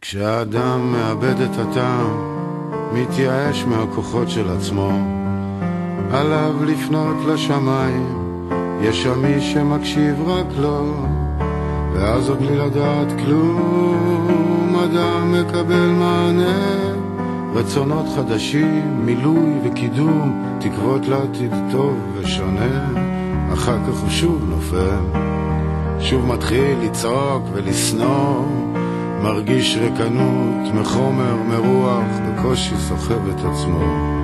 כשאדם מאבד את הטעם, מתייאש מהכוחות של עצמו, עליו לפנות לשמיים, יש שם מי שמקשיב רק לו, ואז עוד בלי לדעת כלום, אדם מקבל מענה, רצונות חדשים, מילוי וקידום, תקוות לעתיד טוב ושונה, אחר כך הוא שוב נופל, שוב מתחיל לצעוק ולסנוע, מרגיש רקנות, מחומר, מרוח, בקושי סוחב את עצמו.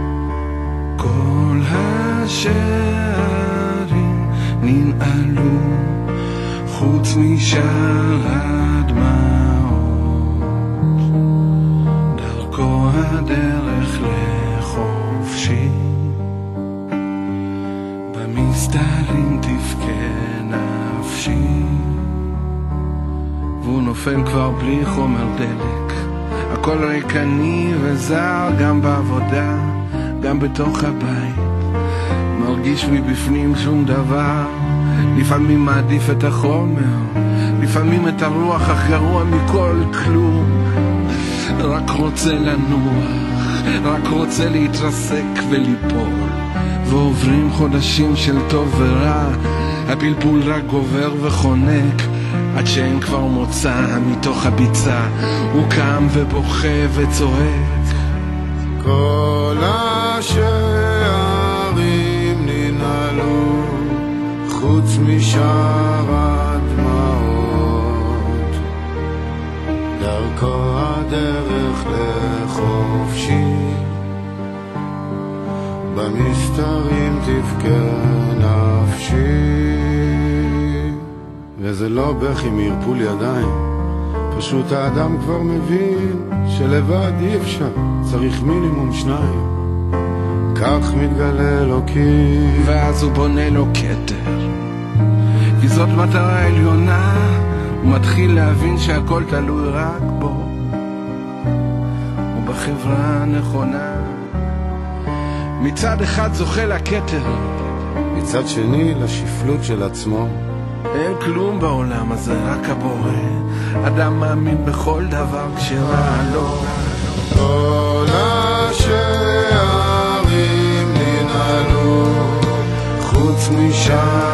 כל השערים ננעלו, חוץ משער הדמעות, דרכו הדרך לחופשי, במסתרים תבכה נפשי, והוא נופל כבר בלי חומר דלק, הכל ריקני וזר, גם בעבודה, גם בתוך הבית, מרגיש מבפנים שום דבר, לפעמים מעדיף את החומר, לפעמים את הרוח, אך גרוע מכל כלום, רק רוצה לנוח, רק רוצה להתרסק וליפול, ועוברים חודשים של טוב ורע, הפלפול רק גובר וחונק, עד שאין כבר מוצא מתוך הביצה, הוא קם ובוכה וצועק. כל השערים ננעלו, חוץ משער הדמעות, דרכו הדרך לחופשי, במסתרים תבכה נפשי. וזה לא בכי מערפול ידיים, פשוט האדם כבר מבין שלבד אי אפשר, צריך מינימום שניים, כך מתגלה אלוקים, ואז הוא בונה לו כתר, כי זאת מטרה עליונה, הוא מתחיל להבין שהכל תלוי רק בו ובחברה הנכונה. מצד אחד זוכה לכתר, מצד שני לשפלות של עצמו. אין כלום בעולם הזה, רק הבורא, אדם מאמין בכל דבר כשרע לו. כל השערים ננעלו, חוץ משער